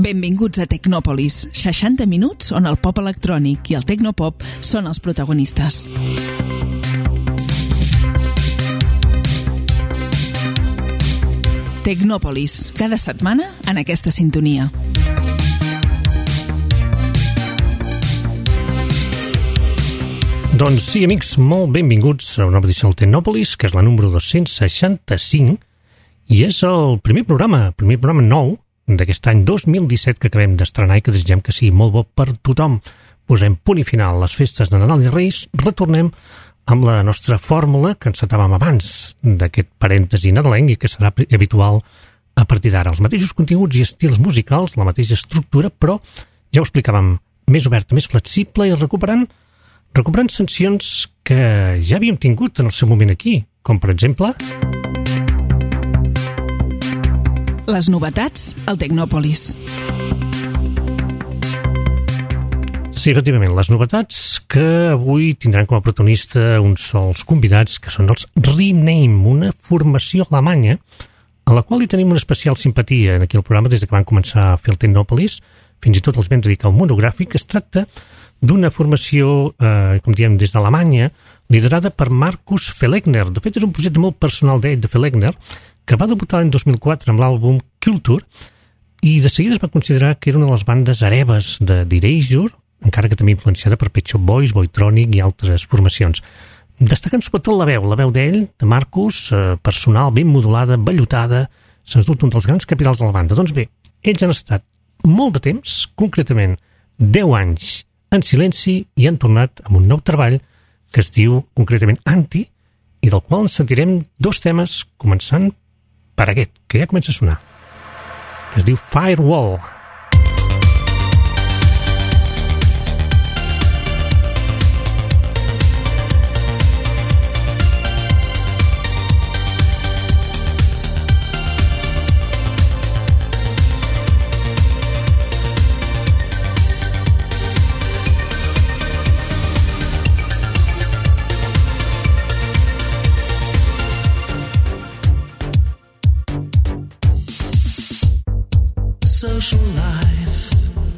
Benvinguts a Tecnòpolis, 60 minuts on el pop electrònic i el tecnopop són els protagonistes. Tecnòpolis, cada setmana en aquesta sintonia. Doncs sí, amics, molt benvinguts a una nova edició del Tecnòpolis, que és la número 265, i és el primer programa nou d'aquest any 2017 que acabem d'estrenar i que desitgem que sigui molt bo per tothom. Posem punt i final a les festes de Nadal i Reis, retornem amb la nostra fórmula que encetàvem abans d'aquest parèntesi nadalenc i que serà habitual a partir d'ara. Els mateixos continguts i estils musicals, la mateixa estructura, però ja ho explicàvem, més oberta, més flexible i recuperant sancions que ja havíem tingut en el seu moment aquí, com per exemple les novetats al Tecnòpolis. Sí, efectivament, les novetats que avui tindran com a protagonista uns sols convidats, que són els Rename, una formació alemanya a la qual hi tenim una especial simpatia aquí al programa des que van començar a fer el Tecnòpolis. Fins i tot els vam dedicar un monogràfic. Es tracta d'una formació, com diem, des d'Alemanya, liderada per Markus Fellegner. De fet, és un projecte molt personal de Fellegner, que va debutar l'any 2004 amb l'àlbum Kultur, i de seguida es va considerar que era una de les bandes hereves d'Erasure, encara que també influenciada per Pet Shop Boys, Boytronic i altres formacions. Destacant sobretot la veu d'ell, de Markus, personal, ben modulada, vellutada, sens dubte un dels grans capitals de la banda. Doncs bé, ells han estat molt de temps, concretament 10 anys, en silenci, i han tornat amb un nou treball que es diu concretament Anti, i del qual ens sentirem dos temes, començant per aquest, que ja comença a sonar, que es diu Firewall. Social life.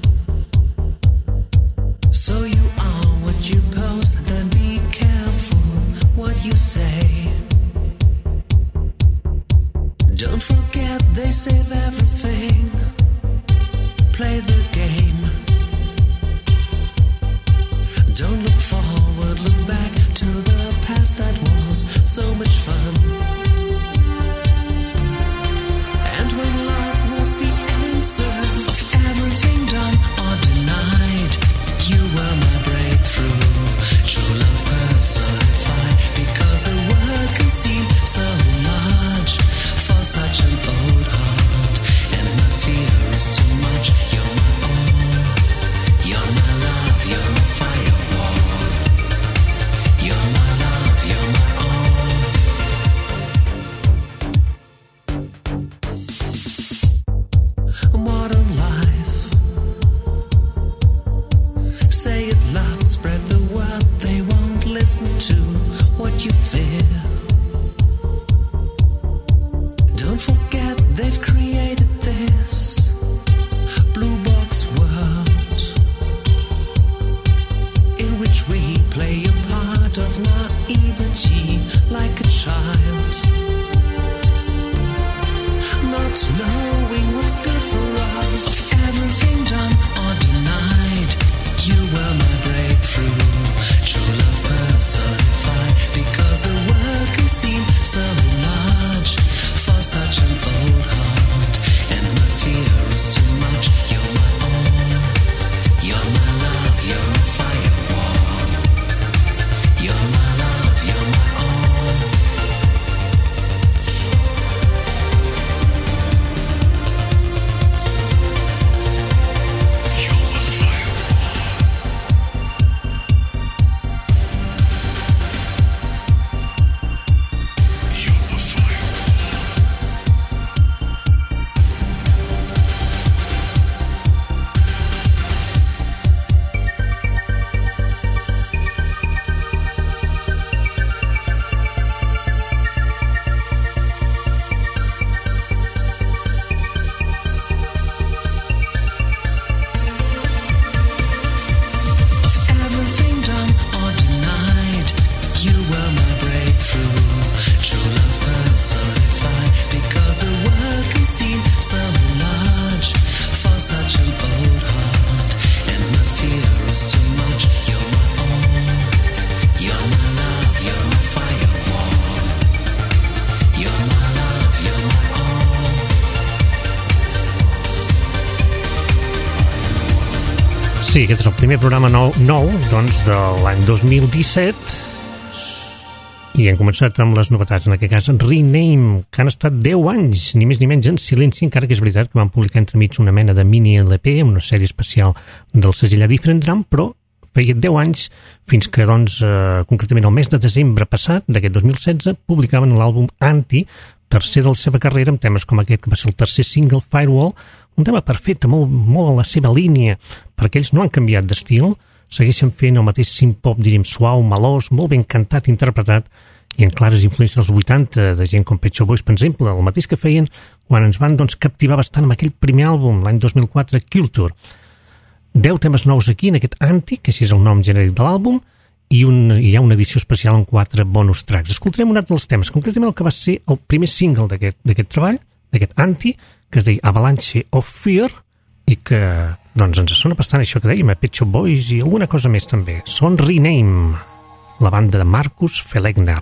So you are what you post, then be careful what you say. Don't forget they save everything. Play the game. Don't look forward, look back to the past that was so much fun. And when love was the of everything done or denied, you were my breakthrough, true love personified, because the world can seem so large for such an old heart, and my fear is too much. You're my all, you're my love, you're my firewall, you're my love, you're my all. Modern life, say it loud, spread the word, they won't listen to what you fear. Don't forget they've created this blue box world in which we play a part of naivety like a child, not knowing what's good for us. Of everything done or denied, you were my breakthrough, true love personified, because the world can seem so large for such an old heart, and my fear is too much. You're my all, you're my love, you're my firewall, you're my love, you're my all. Sí, aquest és el primer programa nou doncs, de l'any 2017 i hem començat amb les novetats, en aquest cas Rename, que han estat 10 anys, ni més ni menys en silenci, encara que és veritat que van publicar entremig una mena de mini LP, una sèrie especial del segell A Different Drum, però feia 10 anys fins que, doncs, concretament el mes de desembre passat, d'aquest 2016, publicaven l'àlbum Anti, tercer de la seva carrera, amb temes com aquest, que va ser el tercer single, Firewall, un tema perfecte, molt a la seva línia, perquè ells no han canviat d'estil, segueixen fent el mateix synth-pop, diríem, suau, melós, molt ben cantat, interpretat, i en clares influències dels 80, de gent com Pet Shop Boys, per exemple, el mateix que feien quan ens van doncs, captivar bastant amb aquell primer àlbum, l'any 2004, Culture. 10 temes nous aquí, en aquest Anti, que així és el nom genèric de l'àlbum, i hi ha una edició especial amb 4 bonus tracks. Escoltarem un altre dels temes, concretament el que va ser el primer single d'aquest treball, d'aquest Anti, que es deia Avalanche of Fear, i que doncs, ens sona bastant això que dèiem, a Pet Shop Boys i alguna cosa més també. Són Rename, la banda de Marcus Felegner.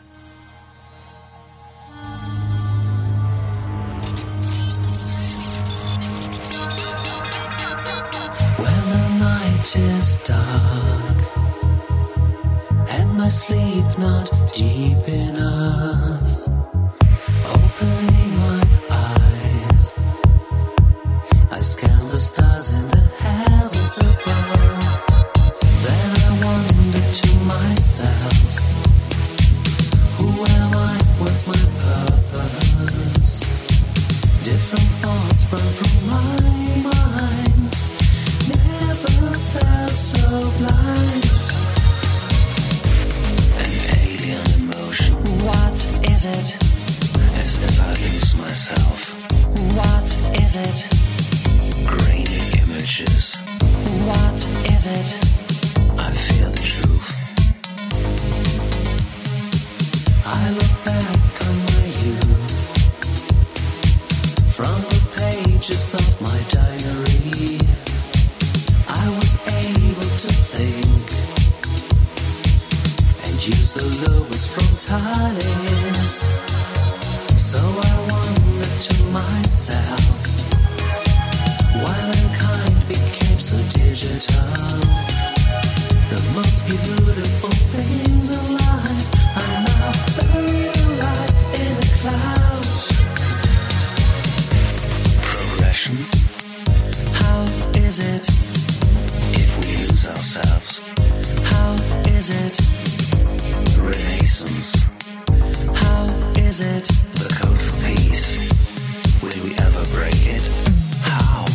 When the night is dark and my sleep not deep enough, opening my eyes, I scan the stars in the heavens above. Then I wonder to myself, who am I? What's my purpose? Different thoughts run through my mind. Never felt so blind. An alien emotion. What is it? As if I lose myself. What is it? Grainy images. What is it? I feel the truth. I look back on my youth, from the pages of my diary. I was able to think and use the lowest frontalis. So I wondered to myself, why mankind became so digital. The most beautiful things in life are now buried alive in the clouds. Progression. How is it if we lose ourselves? How is it? Renaissance. How is it? The code for peace. Will we ever break it? How?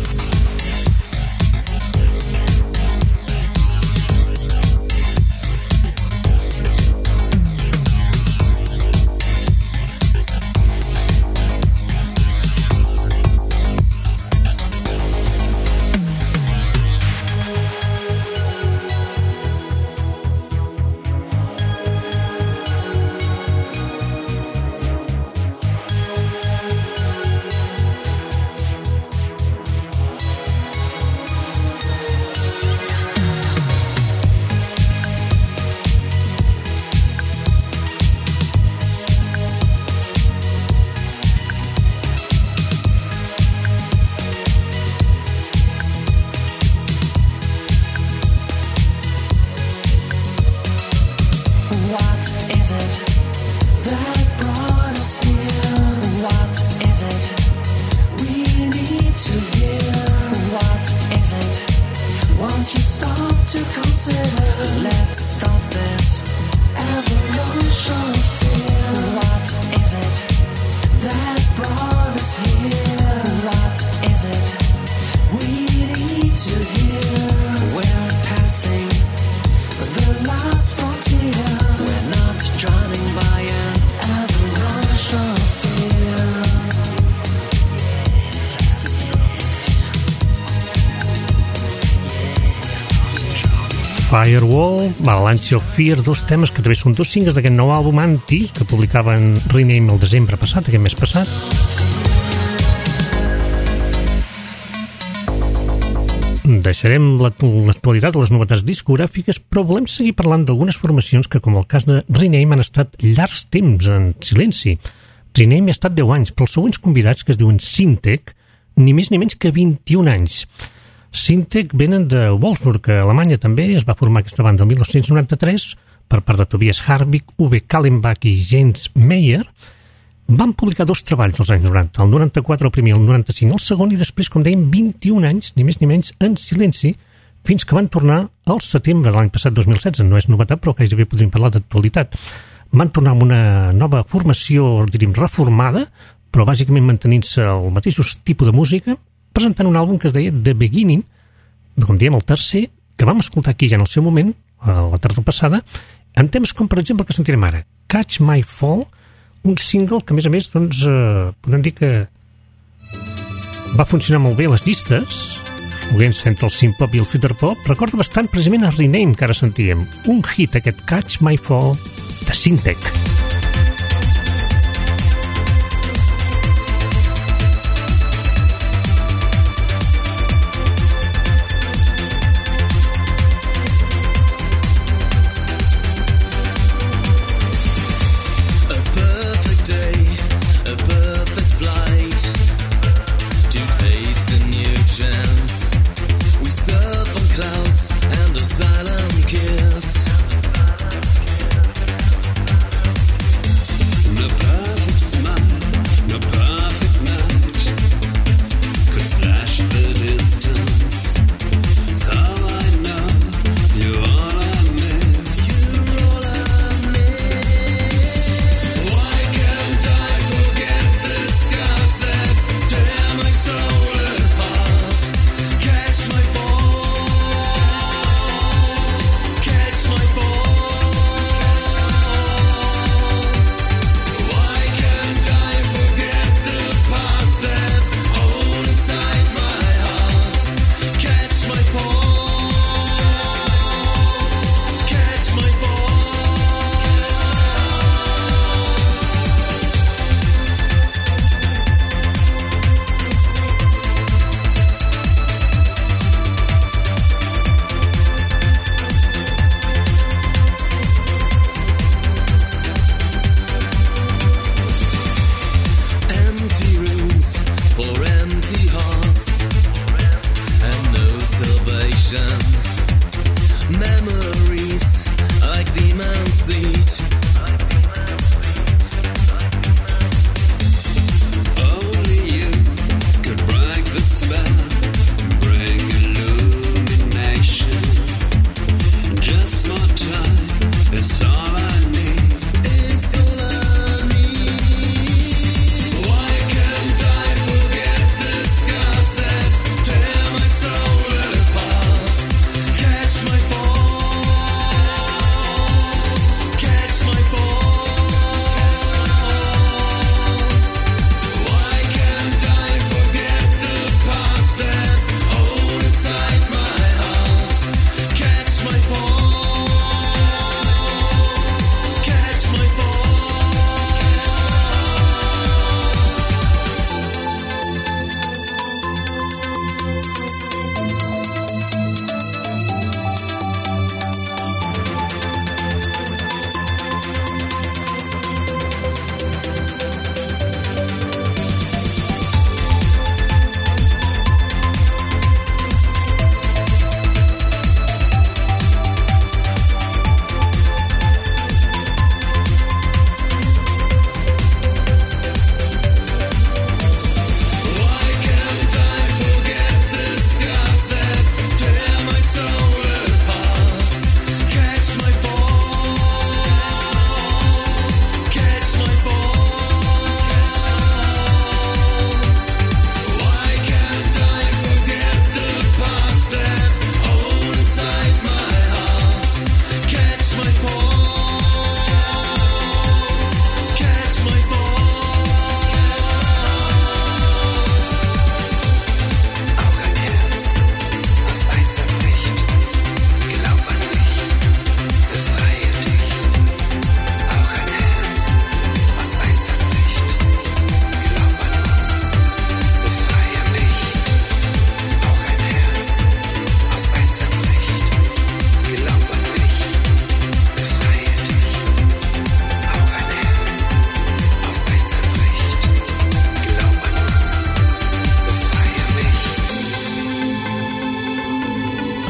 Firewall, Avalanche of Fear, 2 temes que també són 2 singles d'aquest nou àlbum Anti, que publicaven Rename el desembre passat, aquest mes passat. Deixarem l'actualitat de les novetats discogràfiques, però volem seguir parlant d'algunes formacions que, com el cas de Rename, han estat llargs temps en silenci. Rename ha estat 10 anys, però els següents convidats, que es diuen Syntech, ni més ni menys que 21 anys. Syntec venen de Wolfsburg, a Alemanya també. Es va formar aquesta banda el 1993 per part de Tobias Hartwig, Uwe Kallenbach i Jens Meyer. Van publicar 2 treballs als anys 90, el 94 el primer i el 95 el segon, i després, com dèiem, 21 anys, ni més ni menys, en silenci, fins que van tornar al setembre de l'any passat, 2016. No és novetat, però gairebé podríem parlar d'actualitat. Van tornar amb una nova formació, diríem, reformada, però bàsicament mantenint-se el mateix tipus de música, presentant un àlbum que es deia The Beginning, com diem, el tercer, que vam escoltar aquí ja en el seu moment, la tardor passada, en temes com, per exemple, el que sentirem ara, Catch My Fall, un single que, a més, doncs, podem dir que va funcionar molt bé a les llistes, movent-se entre el synth-pop i el future-pop. Recorda bastant precisament a Rename, que ara sentíem. Un hit, aquest Catch My Fall, de Syntec. Clouds and a silent kiss.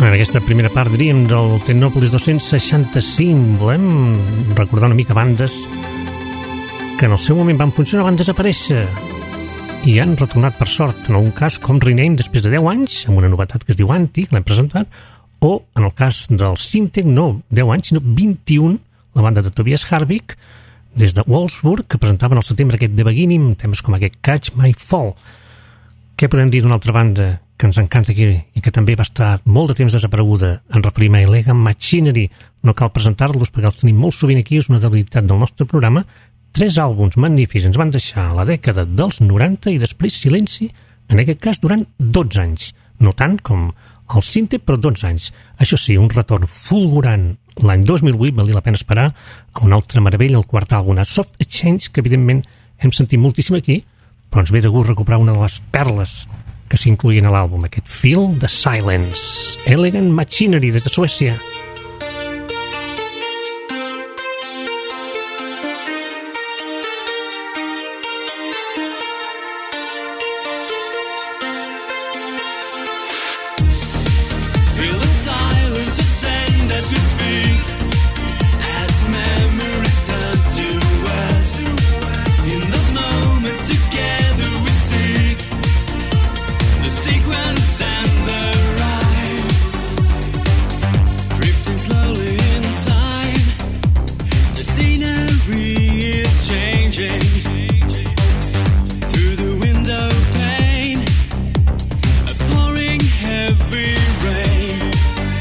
En aquesta primera part, diríem, del Tecnòpolis 265, volem recordar una mica bandes que en el seu moment van funcionar, van desaparèixer i han retornat per sort, en algun cas com Rename després de 10 anys, amb una novetat que es diu Anti, que l'hem presentat, o en el cas del Syntec, no 10 anys, sinó 21, la banda de Tobias Harvik, des de Wolfsburg, que presentaven al setembre aquest The Beginning, temes com aquest Catch My Fall. Què podem dir d'una altra banda que ens encanta aquí i que també va estar molt de temps desapareguda? En referim a Elegant Machinery. No cal presentar-los perquè els tenim molt sovint aquí, és una debilitat del nostre programa. 3 àlbums magnífics ens van deixar a la dècada dels 90 i després silenci, en aquest cas durant 12 anys. No tant com el Syntec, però 12 anys. Això sí, un retorn fulgurant l'any 2008, valia la pena esperar, a una altra meravella, el quart àlbum, a Soft Exchange, que evidentment hem sentit moltíssim aquí, però ens ve de gust recuperar una de les perles que s'incloïen a l'àlbum, aquest Feel the Silence, Elegant Machinery, des de Suècia. Feel the silence ascend as we speak, as memories turn to words. In those moments together we seek the sequence and the rhyme, drifting slowly in time. The scenery is changing through the window pane, a pouring heavy rain,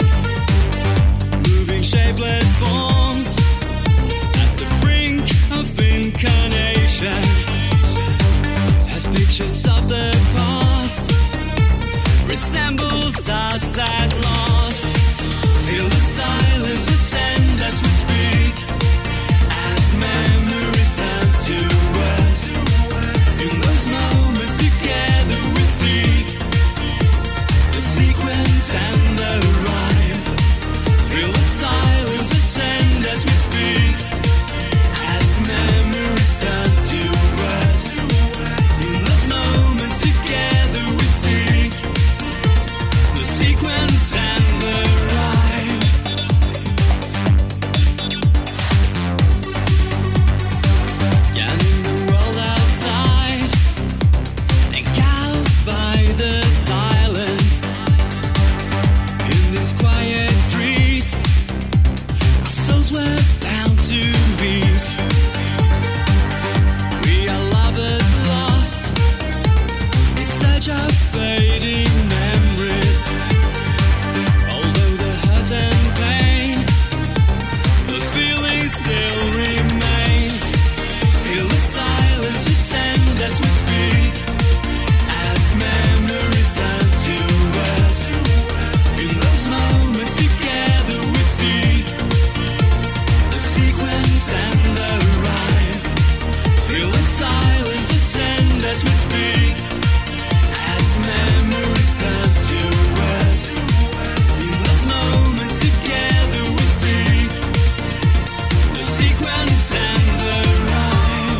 moving shapeless forms at the brink of incarnation, as pictures of the past resembles us at last. Feel the silence ascend as we speak, as memories turn to words. In those moments together we seek the sequence and the rhyme. Feel the silence ascend as we speak, as memories turn to words. In those moments together we seek the sequence and the rhyme. Scanning the world outside, engulfed by the silence. In this quiet street, our souls were bound to meet. We are lovers lost in search of fading memories. Although the hurt and pain, those feelings still remain. Feel the silence ascend as we speak, as memories turn to words. In those moments together we seek the sequence and the rhyme. Feel the silence ascend as we speak, as memories turn to words. In those moments together we seek the sequence and the rhyme.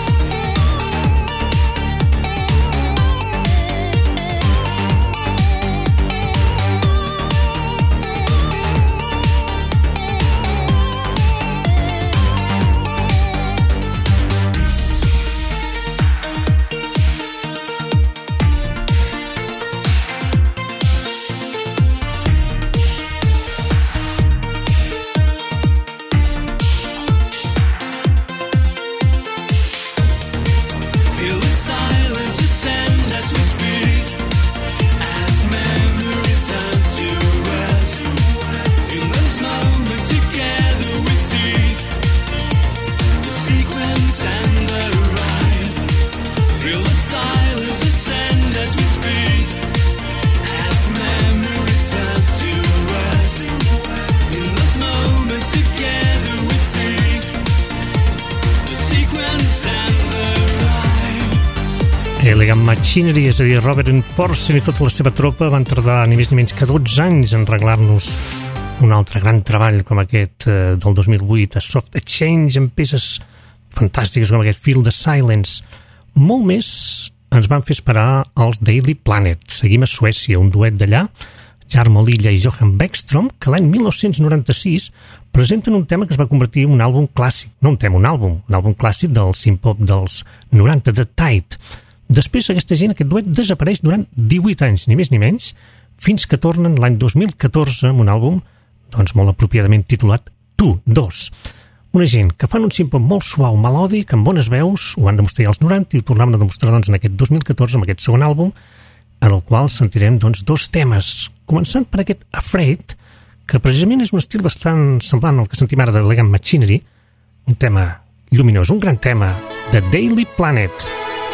Feel the silence ascend as we speak, as memories turn to words. In those moments together we seek the sequence and the rhyme. Feel the silence ascend as we speak, as memories turn to words. In those moments together we seek the sequence and the rhyme. Elegant Machinery, és a dir, Robert Enforcen i tota la seva tropa van tardar ni més ni menys que 12 anys en reglar-nos un altre gran treball com aquest del 2008, a Soft Exchange, amb peces fantàstiques com aquest Feel the Silence. Molt més ens van fer esperar els Daily Planet. Seguim a Suècia, un duet d'allà, Jarmo Lilla i Johan Bäckström, que l'any 1996 presenten un tema que es va convertir en un àlbum clàssic, no un tema, un àlbum clàssic del synth-pop dels 90, The Tide. Després aquesta gent, aquest duet, desapareix durant 18 anys, ni més ni menys, fins que tornen l'any 2014 amb un àlbum doncs, molt apropiadament titulat Tu, 2. Una gent que fan un synth-pop molt suau, melòdic, amb bones veus, ho van demostrar ja als 90 i ho tornaven a demostrar doncs, en aquest 2014 amb aquest segon àlbum, en el qual sentirem doncs, dos temes, començant per aquest Afraid, que precisament és un estil bastant semblant al que sentim ara de Elegant Machinery, un tema lluminós, un gran tema de Daily Planet.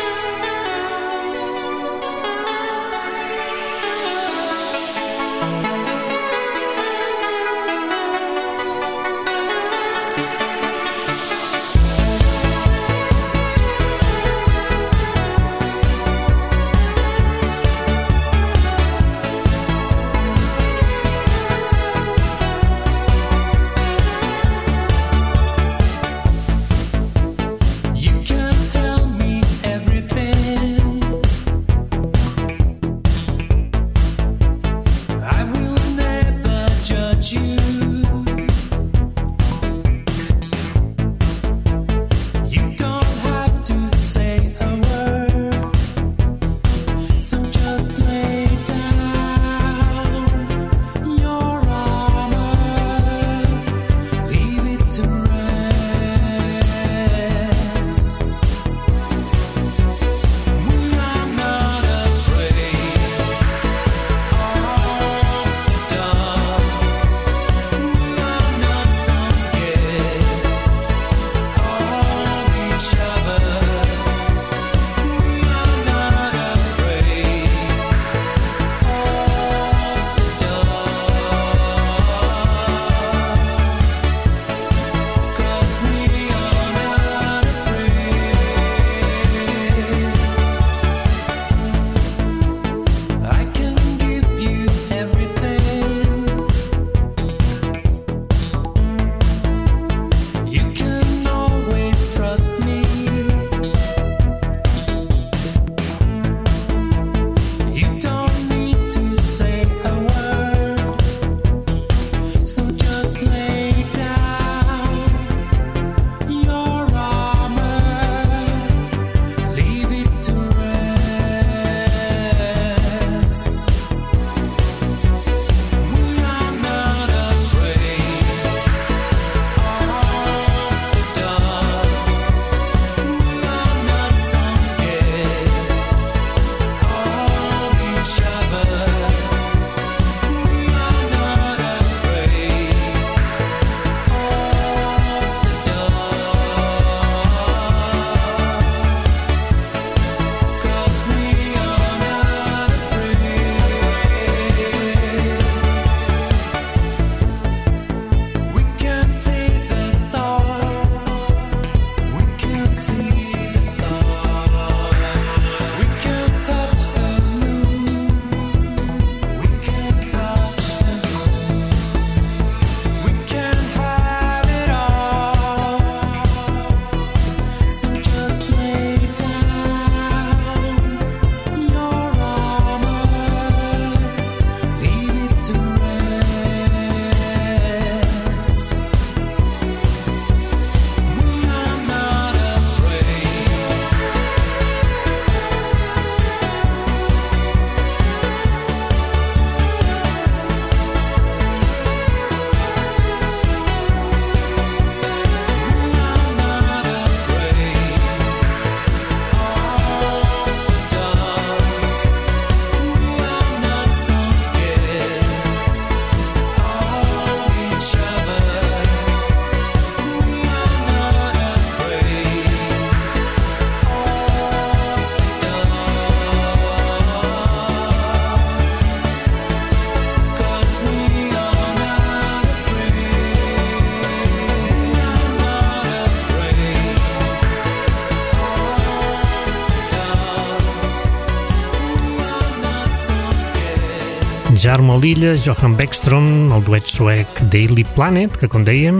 Jarmo Lilla, Johan Bäckström, el duet suec Daily Planet, que, com dèiem,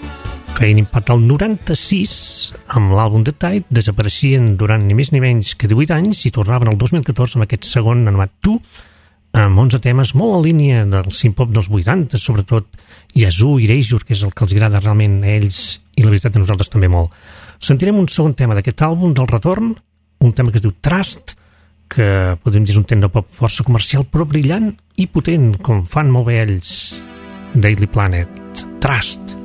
feien impacte al 96 amb l'àlbum The Tide, desapareixien durant ni més ni menys que 18 anys i tornaven el 2014 amb aquest segon anomenat Tu, amb 11 temes molt en línia del synth-pop dels 80, sobretot Yazoo i Erasure, que és el que els agrada realment a ells i la veritat a nosaltres també molt. Sentirem un segon tema d'aquest àlbum del retorn, un tema que es diu Trust, que podem dir és un tema de pop força comercial però brillant i potent, com fan molt bé ells, Daily Planet. Trust.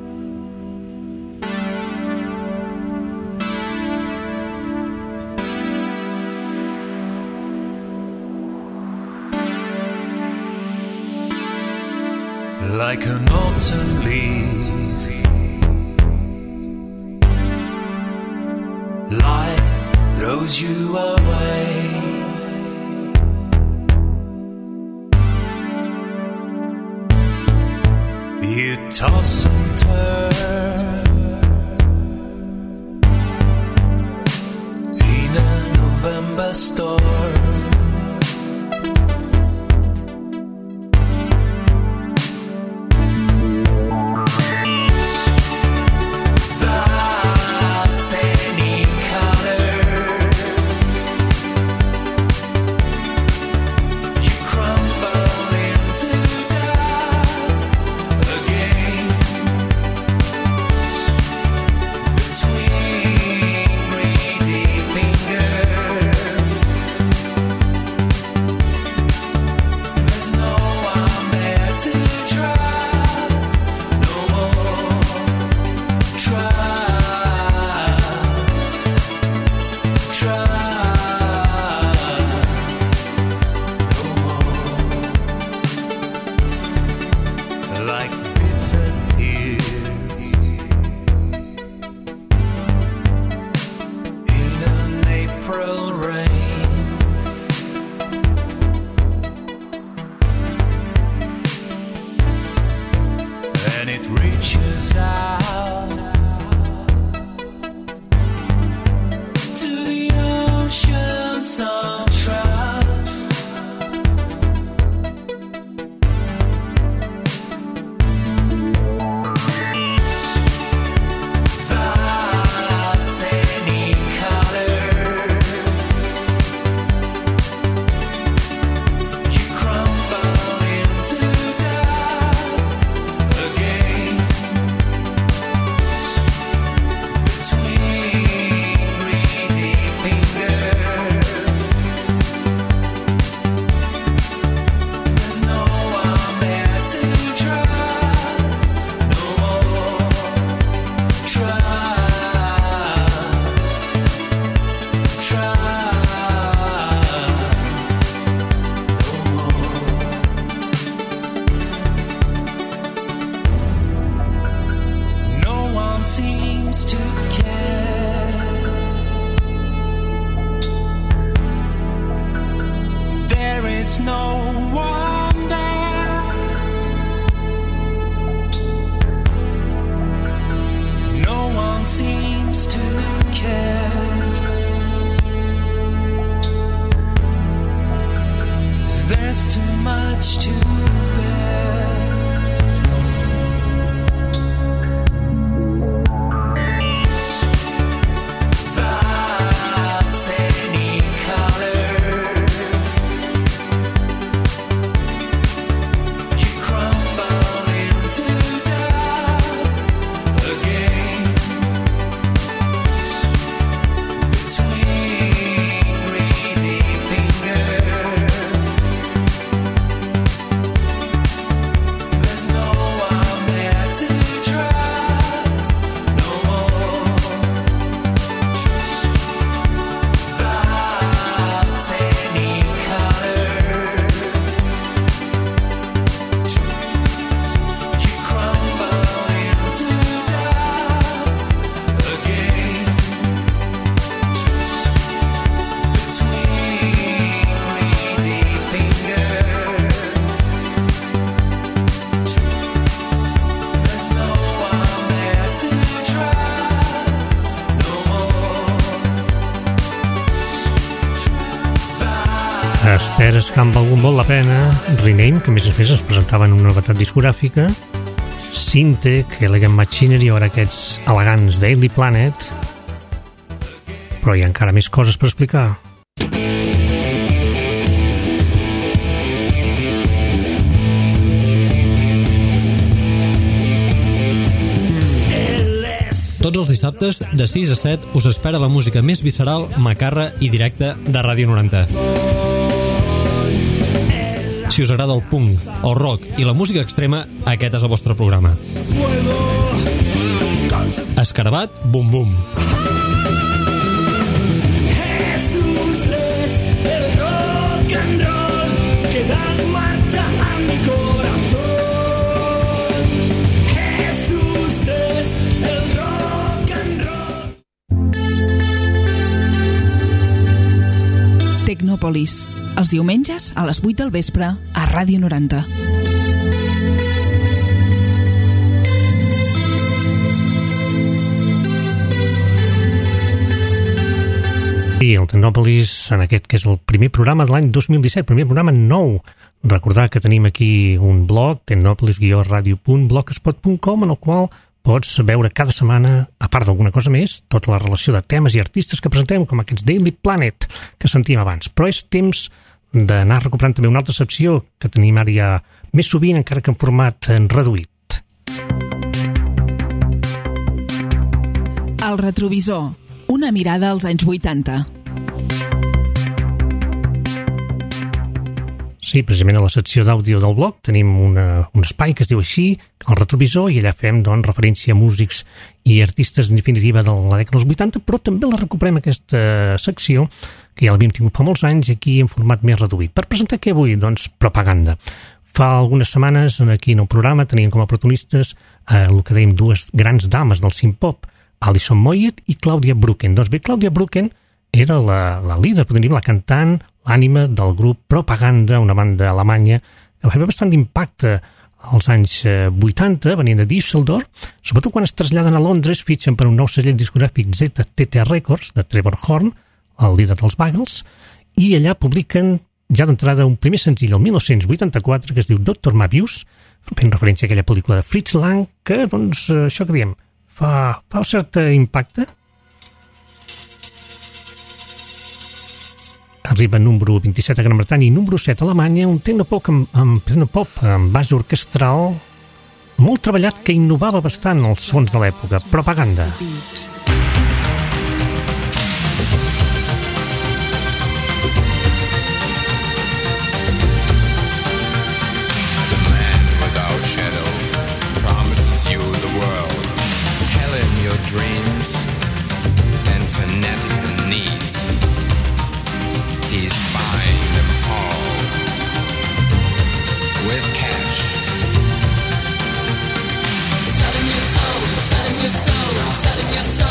Like an autumn leaf, life throws you away. You toss and turn in a November storm. Esperes que han valgut molt la pena. Rename, que a més ens presentaven una novetat discogràfica. Syntec, Elegant Machinery, ara aquests elegants Daily Planet. Però hi ha encara més coses per explicar. dissabtes, de 6 a 7, us espera la música més visceral, macarra i directa de Ràdio 90. Si us agrada el punk, el rock i la música extrema, aquest és el vostre programa. Escarabat, bum bum. Jesús es el rock and roll que da marcha a mi corazón. Jesús es el rock and roll. Tecnòpolis, els diumenges a les 8 del vespre a Ràdio 90. I el Tecnòpolis, en aquest que és el primer programa de l'any 2017, primer programa nou. Recordar que tenim aquí un blog, tecnopolis-radio.blogspot.com, en el qual pots veure cada setmana, a part d'alguna cosa més, tota la relació de temes i artistes que presentem, com aquests Daily Planet que sentíem abans. Però és temps d'anar recuperant també una altra secció que tenim ara ja més sovint, encara que en format reduït. El retrovisor. Una mirada als anys 80. Sí, precisament a la secció d'àudio del blog tenim un espai que es diu així, el retrovisor, i allà fem referència a músics i artistes en definitiva de la dècada dels 80, però també la recuperem aquesta secció, que ja l'havíem tingut fa molts anys, aquí en format més reduït. Per presentar què avui? Doncs propaganda. Fa algunes setmanes aquí en el programa teníem com a protagonistes el que dèiem dues grans dames del synth-pop, Alison Moyet i Claudia Brücken. Doncs bé, Claudia Brücken era la líder, podríem dir, la cantant, l'ànima del grup Propaganda, una banda alemanya que va fer bastant d'impacte als anys 80, venint de Düsseldorf, sobretot quan es traslladen a Londres, fitxen per un nou segell discogràfic ZTT Records, de Trevor Horn, el líder dels Bagels, i allà publiquen ja d'entrada un primer senzill el 1984 que es diu Dr. Mabius, fent referència a aquella pel·lícula de Fritz Lang, que, doncs, això que diem, fa un cert impacte. Arriba número 27 a Gran Bretanya i número 7 a Alemanya, un tecnopop amb base orquestral molt treballat que innovava bastant els sons de l'època. Propaganda. Dreams and fanatical needs. He's buying them all with cash. Selling your soul, selling your soul, selling your soul.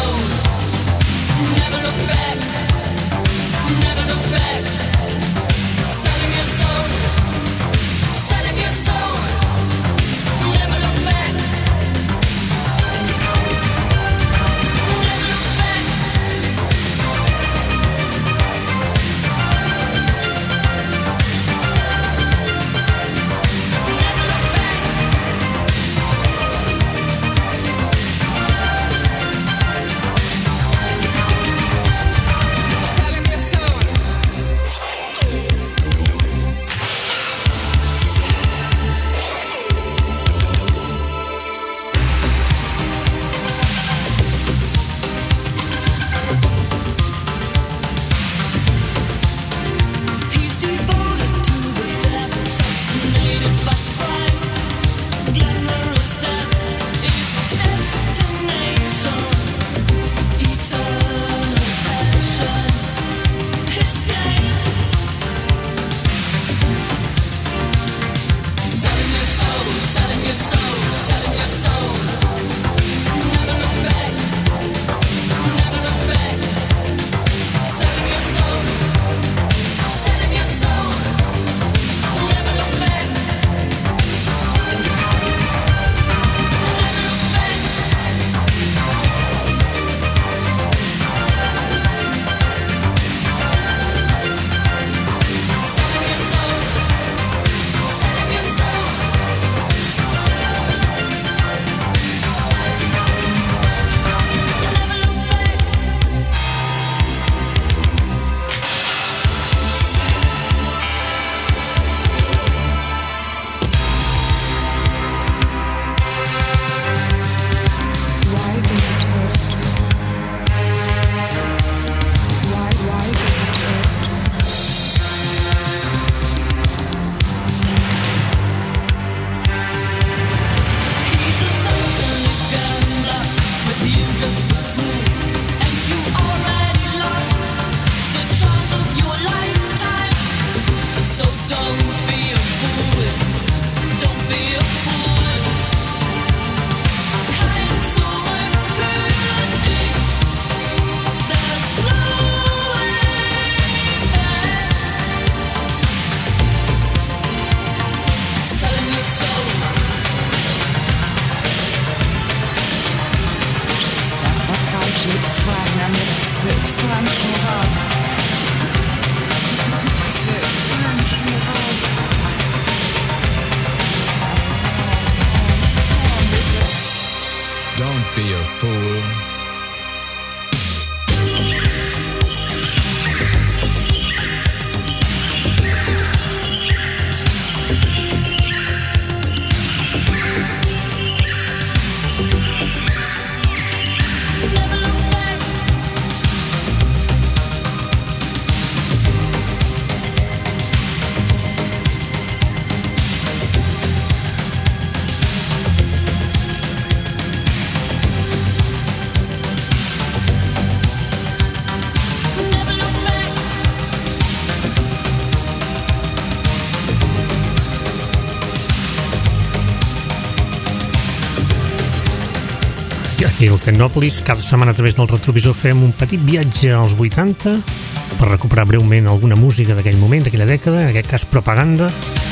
I el Tecnòpolis, cada setmana a través del retrovisor fem un petit viatge als 80 per recuperar breument alguna música d'aquell moment, d'aquella dècada, en aquest cas Propaganda,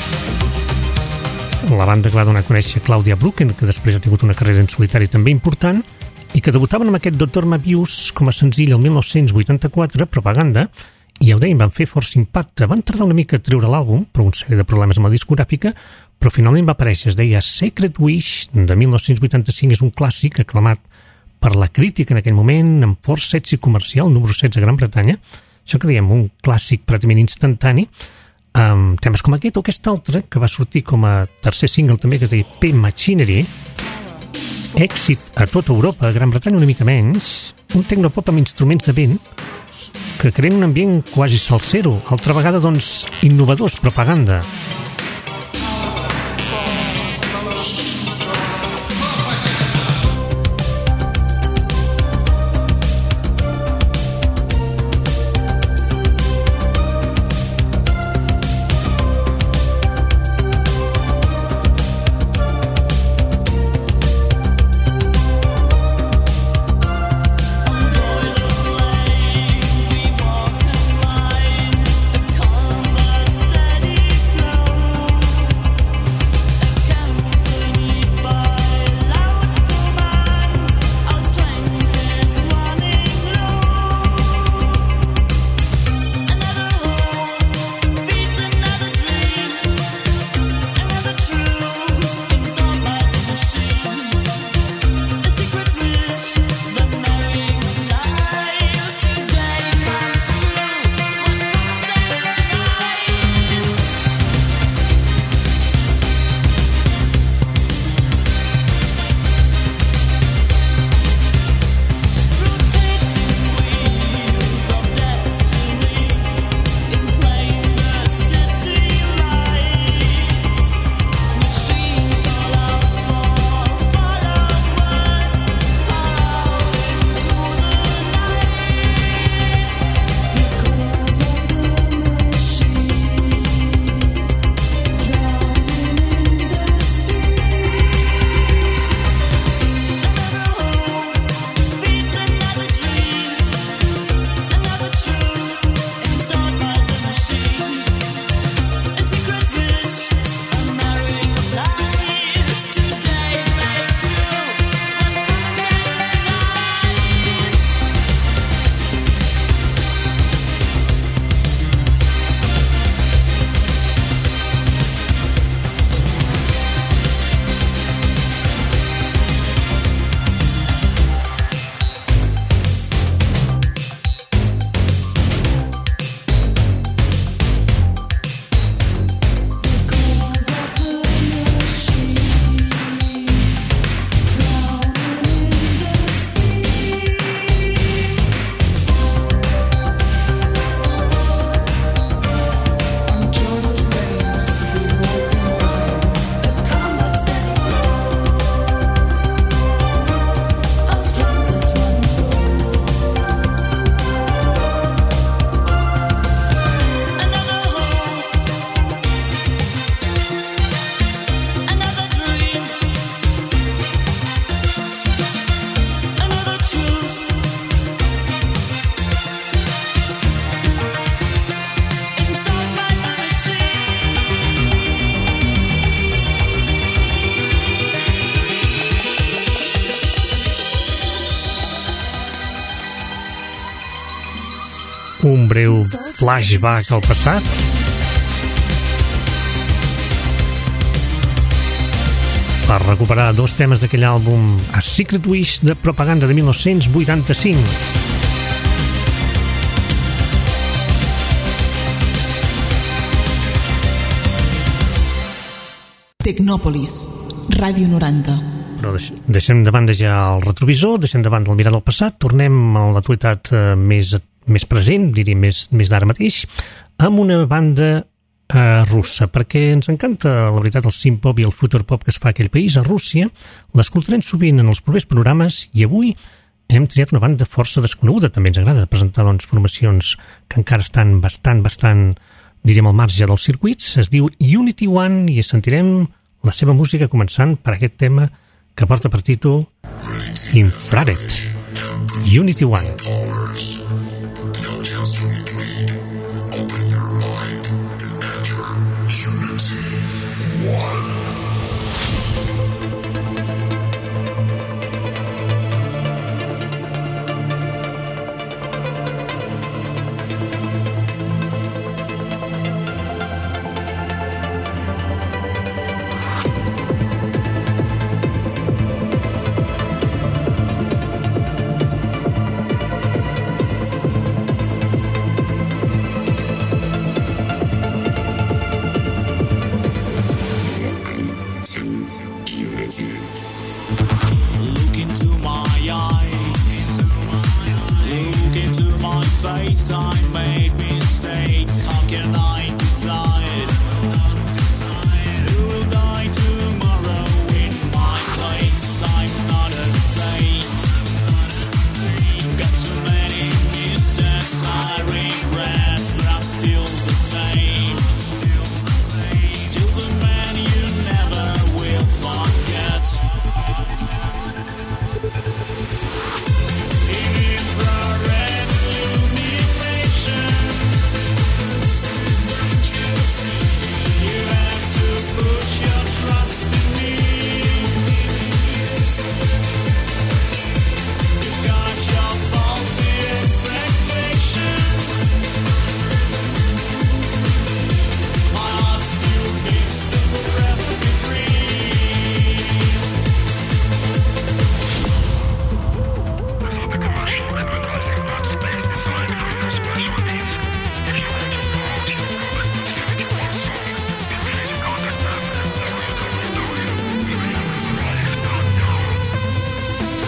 la banda que va donar a conèixer Claudia Brücken, que després ha tingut una carrera en solitari també important, i que debutaven amb aquest Dr. Mabius com a senzill el 1984, Propaganda, i ja ho deien, van fer força impacte. Van tardar una mica a treure l'àlbum, per un sèrie de problemes amb la discogràfica, però finalment va aparèixer, es deia Secret Wish, de 1985, és un clàssic aclamat per la crítica en aquell moment, amb força èxit comercial, número 16 a Gran Bretanya, això que dèiem, un clàssic pràcticament instantani, amb temes com aquest o aquest altre, que va sortir com a tercer single també, que es deia P-Machinery, èxit a tota Europa, a Gran Bretanya una mica menys, un tecnopop amb instruments de vent, que creen un ambient quasi salsero, altra vegada, doncs, innovadors, Propaganda. Un breu flashback al passat. Per recuperar dos temes d'aquell àlbum, A Secret Wish de Propaganda de 1985. Tecnòpolis, Ràdio 90. Però deixem de banda ja el retrovisor, deixem de banda el mirar del passat, tornem a l'actualitat més present, diria més d'ara mateix, amb una banda russa, perquè ens encanta, la veritat, el synth-pop i el future-pop que es fa a aquell país, a Rússia. L'escoltarem sovint en els propers programes i avui hem triat una banda força desconeguda. També ens agrada presentar formacions que encara estan bastant, diríem, al marge dels circuits. Es diu Unity One i sentirem la seva música començant per aquest tema que porta per títol Infrared, Unity One. Look into my eyes, look into my face. I made mistakes. How can I decide who will die tomorrow in my place? I'm not a saint. Got too many mistakes I regret, but I'm still the same. Still the man you never will forget. Infrared illumination. You have to put your trust in me. You've got your faulty expectations. My heart still beats to forever be free. This is the commercial advertising about space designed for your special needs. If you want to promote your product, give it one song. Feel free to contact us at www.freedomslife.com.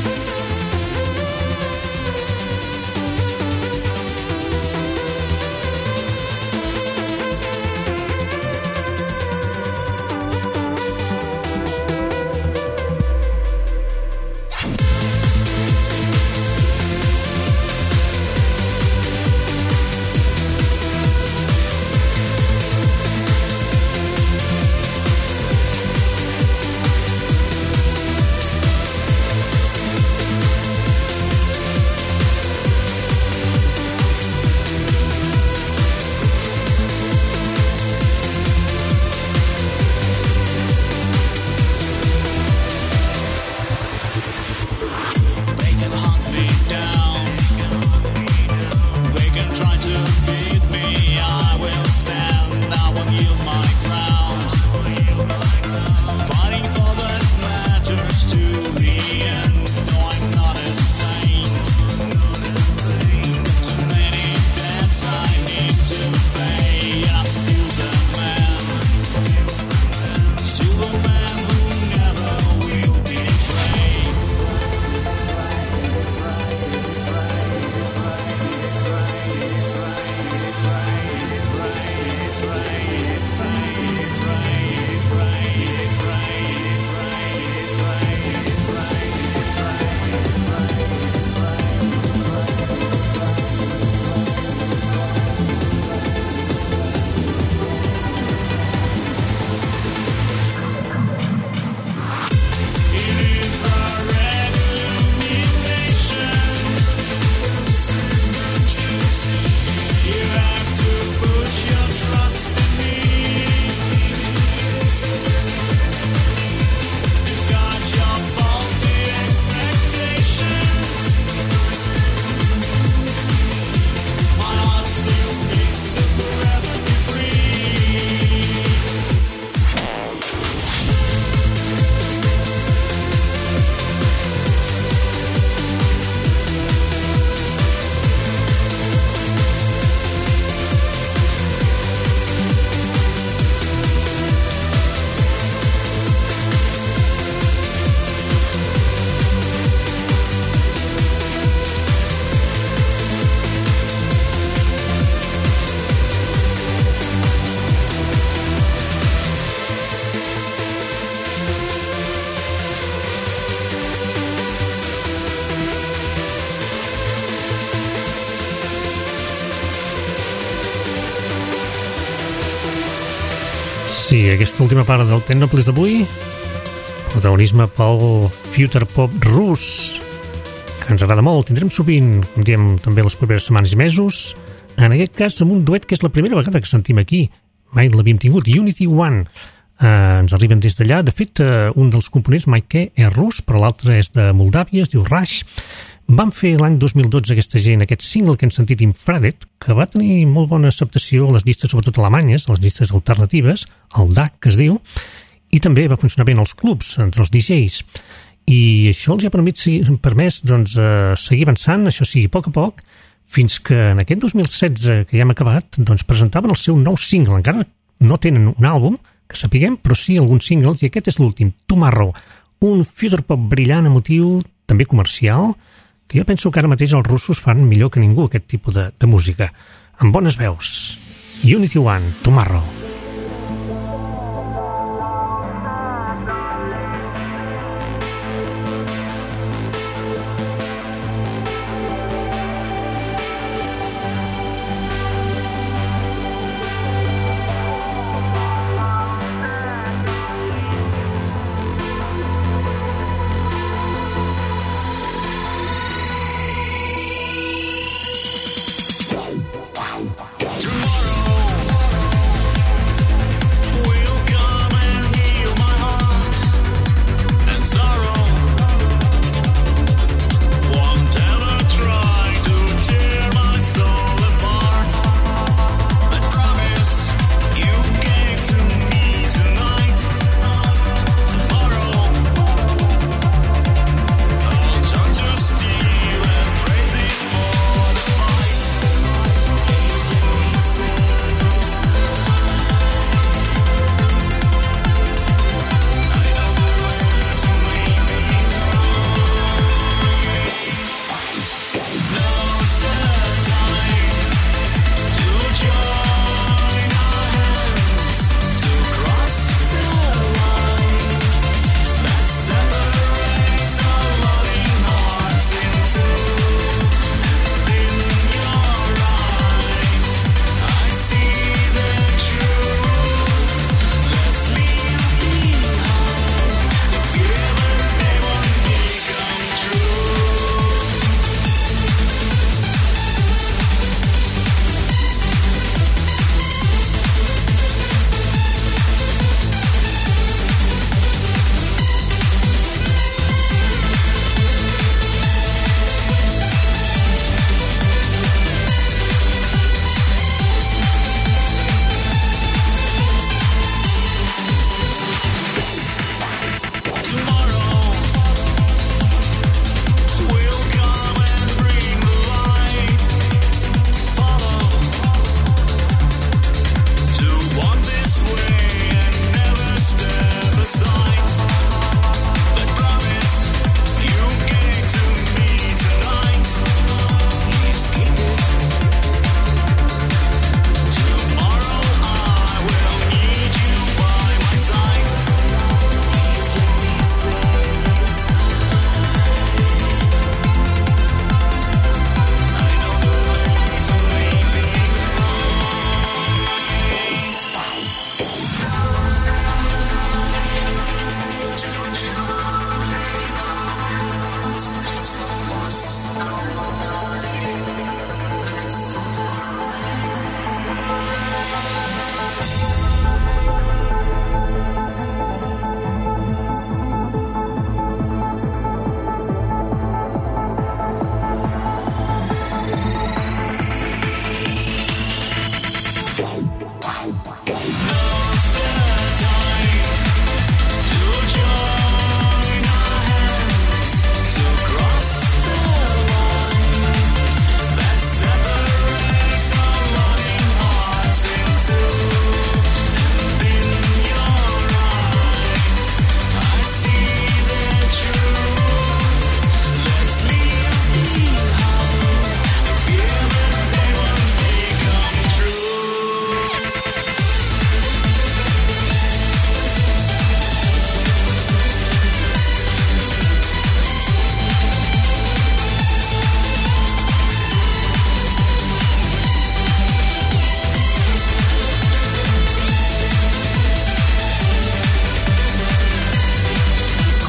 They can hunt me down. They can try to beat me. I will stand. I won't yield my ground. Fighting for that matters to the end. No, I'm not a saint. Got too many debts I need to pay. I'm still the man. Still the man who never will betray. Infrared illumination. You have to put your trust in me. You've got your faulty expectations. My heart still beats to forever be free. Sí, aquesta última part del Tecnopolis d'avui protagonisme pel future pop rus, que ens agrada molt. Tindrem sovint, com diem, també les properes setmanes i mesos, en aquest cas amb un duet que és la primera vegada que sentim aquí, mai l'havíem tingut, Unity One. Ens arriben des d'allà. De fet, un dels components, Maike, és rus, però l'altre és de Moldàvia, es diu Rush. Van fer l'any 2012 aquesta gent aquest single que hem sentit, Infrared, que va tenir molt bona acceptació a les llistes, sobretot alemanyes, a les llistes alternatives, el DAC, que es diu, i també va funcionar bé en els clubs, entre els DJs. I això els ha permès doncs, seguir avançant, això sí, a poc, fins que en aquest 2016, que ja hem acabat, doncs, presentaven el seu nou single. Encara no tenen un àlbum, que sapiguem, però sí alguns singles, i aquest és l'últim, Tomorrow, un future pop brillant, emotiu, també comercial, que jo penso que ara mateix els russos fan millor que ningú aquest tipus de música, amb bones veus. Unity One, Tomorrow. Tomorrow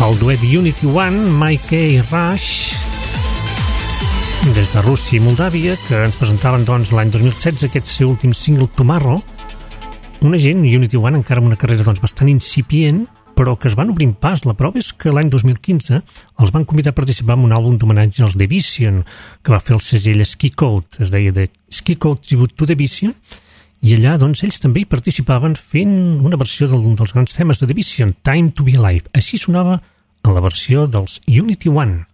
El duet Unity One, Mike i Rush, des de Rússia i Moldàvia, que ens presentaven doncs, l'any 2016 aquest seu últim single Tomorrow. Una gent, Unity One, encara amb una carrera doncs, bastant incipient, però que es van obrint pas. La prova és que l'any 2015 els van convidar a participar en un àlbum d'homenatge als The Vision, que va fer el segell Ski Code, es deia The Ski Code Tribute to The Vision, i allà doncs, ells també hi participaven fent una versió d'un dels grans temes de The Vision, Time to Be Alive. Així sonava en la versió dels Unity One.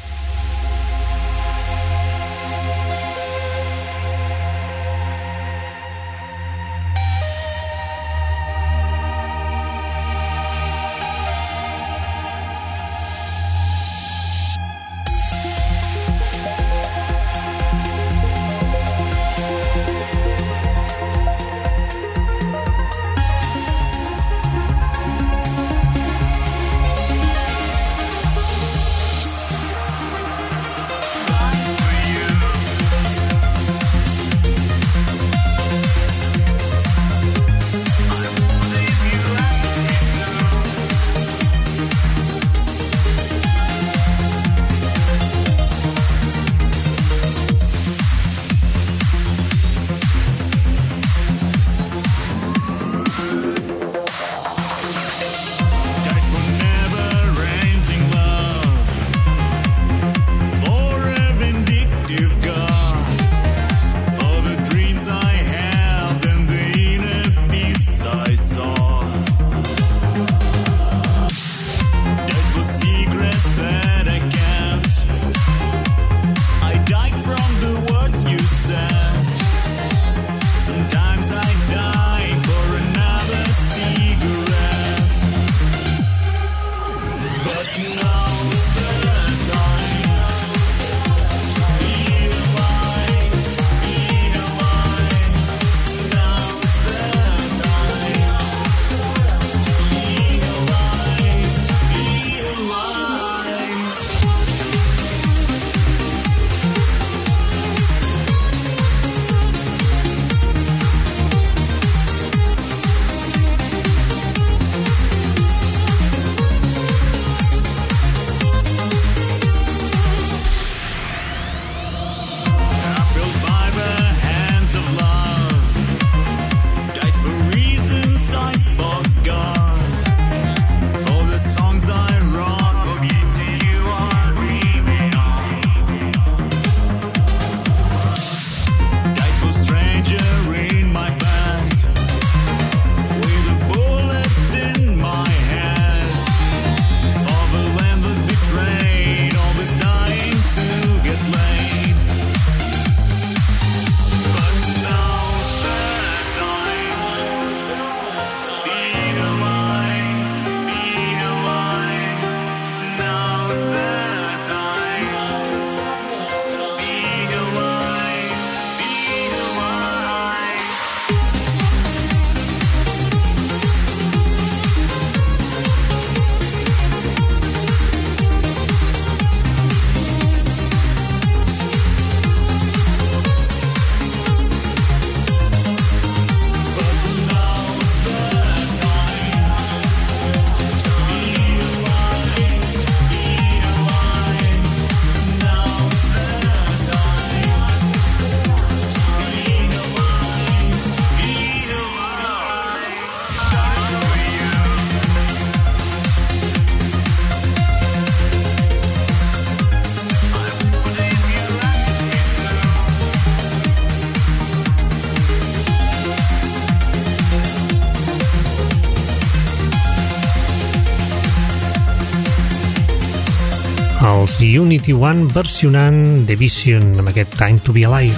els Unity One versionant The Vision amb aquest Time to Be Alive.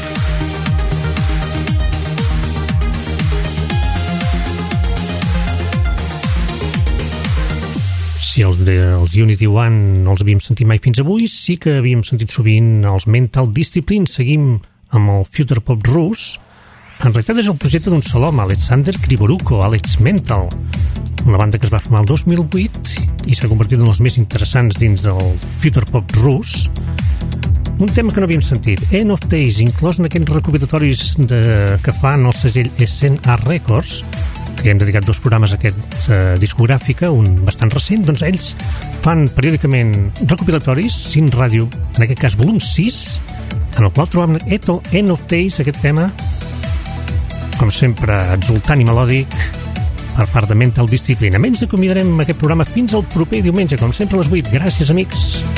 Si els Unity One no els havíem sentit mai fins avui, sí que havíem sentit sovint els Mental Discipline. Seguim amb el Future Pop rus. En realitat és el projecte d'un sol home, Alexander Krivoruko, Alex Mental, una banda que es va formar el 2008 i s'ha convertit en els més interessants dins del Future Pop rus. un tema que no havíem sentit, End of Days, inclòs en aquests recopilatoris que fan el segell S&A Records, que hem dedicat 2 programes a aquest discogràfica, un bastant recent, doncs ells fan periòdicament recopilatoris, Sin Ràdio, en aquest cas volum 6, en el qual trobam End of Days, aquest tema, com sempre, exultant i melòdic, per part de Mental Discipline. Amb ells acomiadarem aquest programa fins al proper diumenge, com sempre a les 8. Gràcies, amics.